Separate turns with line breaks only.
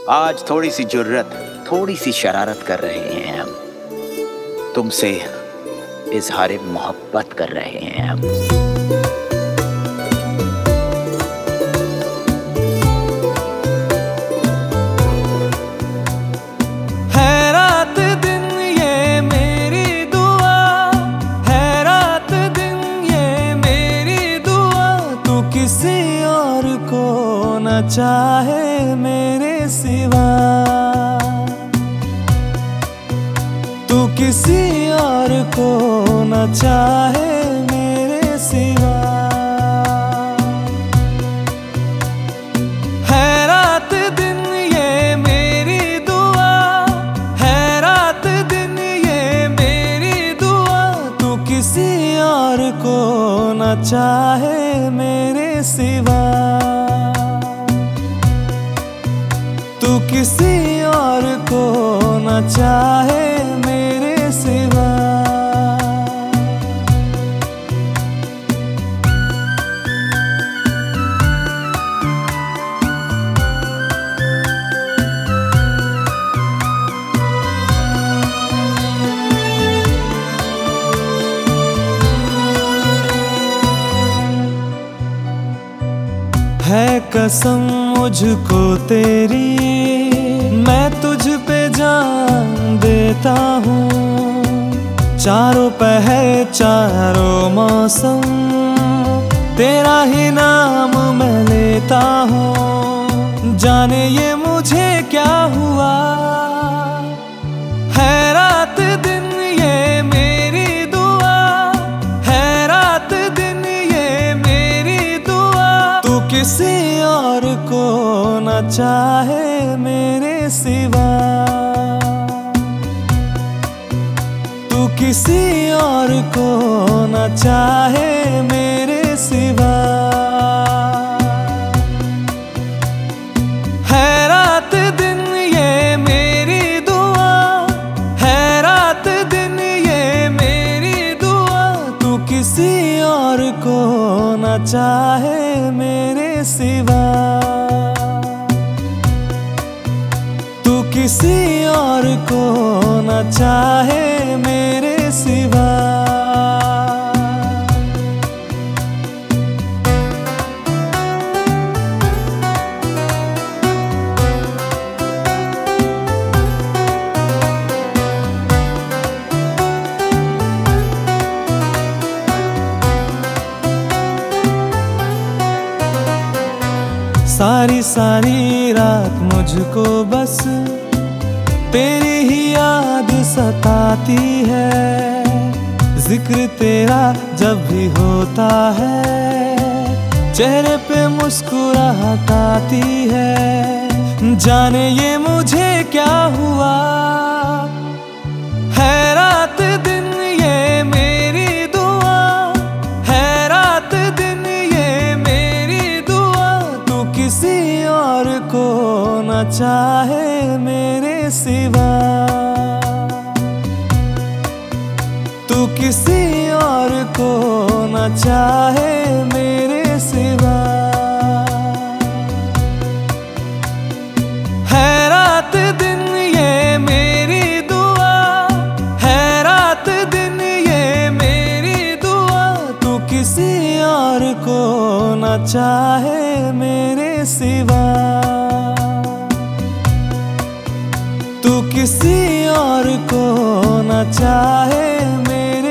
आज थोड़ी सी जुर्रत, थोड़ी सी शरारत कर रहे हैं हम। तुमसे इजहार मोहब्बत कर रहे हैं हम।
है रात दिन ये मेरी दुआ, है रात दिन ये मेरी दुआ। तू किसी और को न चाहे मेरे सिवा, तू किसी और को न चाहे मेरे सिवा। है रात दिन ये मेरी दुआ, है रात दिन ये मेरी दुआ। तू किसी और को न चाहे मेरे सिवा, तू किसी और को न चाहे मेरे सिवा। है कसम मुझको तेरी, मैं तुझ पे जान देता हूँ। चारों पहर चारों मौसम तेरा ही नाम मैं लेता हूँ। जाने ये मुझे क्या हुआ, है रात दिन ये मेरी दुआ, है रात दिन ये मेरी दुआ। तू किसी और को न चाहे मेरे सिवा, तू किसी और को न चाहे मेरे सिवा। है रात दिन ये मेरी दुआ, है रात दिन ये मेरी दुआ। तू किसी और को न चाहे मेरे सिवा, तू किसी और को न चाहे मेरे सिवा। सारी सारी रात मुझको बस तेरी ही याद सताती है। जिक्र तेरा जब भी होता है, चेहरे पे मुस्कुराहट आती है। जाने ये मुझे क्या हुआ, है रात दिन ये मेरी दुआ, है रात दिन ये मेरी दुआ। तू किसी और को न चाहे मेरे सिवा, तू किसी और को न चाहे मेरे सिवा। है रात दिन ये मेरी दुआ, है रात दिन ये मेरी दुआ। तू किसी और को न चाहे मेरे सिवा, तू किसी और को न चाहे मेरे